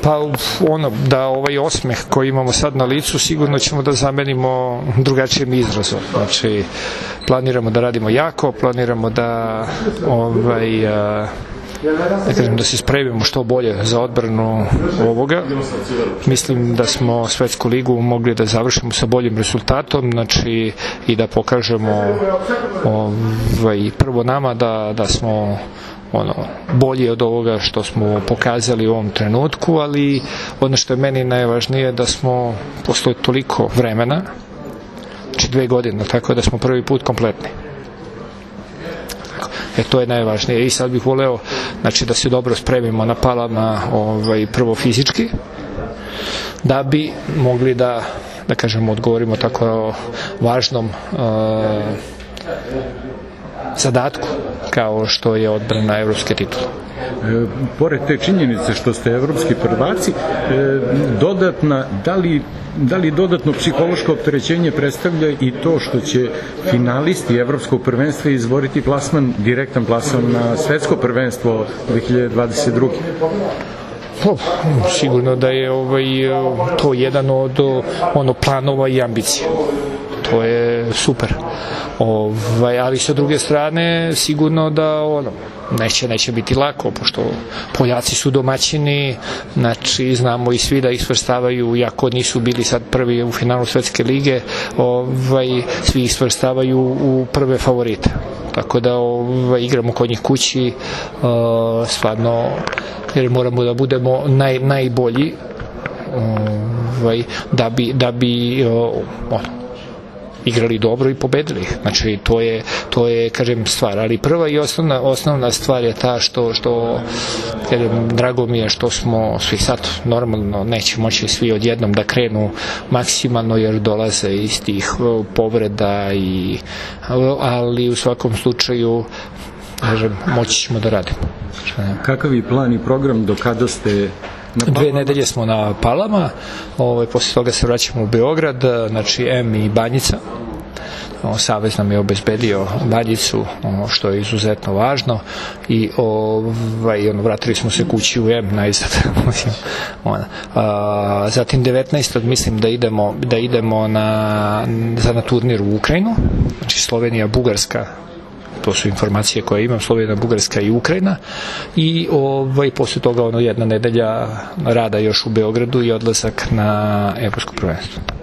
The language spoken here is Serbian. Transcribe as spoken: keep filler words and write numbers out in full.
Pa ono, da ovaj osmeh koji imamo sad na licu sigurno ćemo da zamenimo drugačijim izrazom. Znači, planiramo da radimo jako, planiramo da ovaj, da kažem, da se spremimo što bolje za odbranu ovoga. Mislim da smo Svetsku ligu mogli da završimo sa boljim rezultatom, znači i da pokažemo ovaj, prvo nama da, da smo ono, bolje od ovoga što smo pokazali u ovom trenutku, ali ono što je meni najvažnije da smo posle toliko vremena, znači dve godine, tako da smo prvi put kompletni. E, to je najvažnije. I sad bih voleo, znači, da se dobro spremimo na Palama, ovaj, prvo fizički, da bi mogli da, da kažemo, odgovorimo tako važnom uh, zadatku kao što je odbrana evropske titule. E, pored te činjenice što ste evropski prvaci, e, dodatna, da li, da li dodatno psihološko opterećenje predstavlja i to što će finalisti evropskog prvenstva izboriti plasman, direktan plasman na svetsko prvenstvo dve hiljade dvadeset druge. Oh, sigurno da je ovaj, to jedan od ono, planova i ambicije. To je super. Ovaj, ali sa druge strane sigurno da ono, neće, neće biti lako, pošto Poljaci su domaćini, znači znamo i svi da ih svrstavaju, iako nisu bili sad prvi u finalu Svetske lige, ovaj, svi ih svrstavaju u prve favorite. Tako da ovaj, igramo kod njih kući, uh, stvarno, jer moramo da budemo naj, najbolji ovaj, da bi, da bi uh, ono, igrali dobro i pobedili ih. Znači, to je, to je, kažem, stvar. Ali prva i osnovna, osnovna stvar je ta što, što kažem, drago mi je što smo svi sad, normalno, neće moći svi odjednom da krenu maksimalno, jer dolaze iz tih povreda, i, ali u svakom slučaju, kažem, moći ćemo da radimo. Kakav je plan i program, do kada ste... Dve nedelje smo na Palama, ovaj, posle toga se vraćamo u Beograd, znači M i Banjica. O, Savez nam je obezbedio Banjicu, ono, što je izuzetno važno, i ovaj, ono, vratili smo se kući u M najzad. A, zatim devetnaestog mislim da idemo, da idemo na, za na turnir u Ukrajinu, znači Slovenija, Bugarska, to su informacije koje imam, Slovenija, Bugarska i Ukrajina, i ovaj, posle toga ono, jedna nedelja rada još u Beogradu i odlazak na evropsko prvenstvo.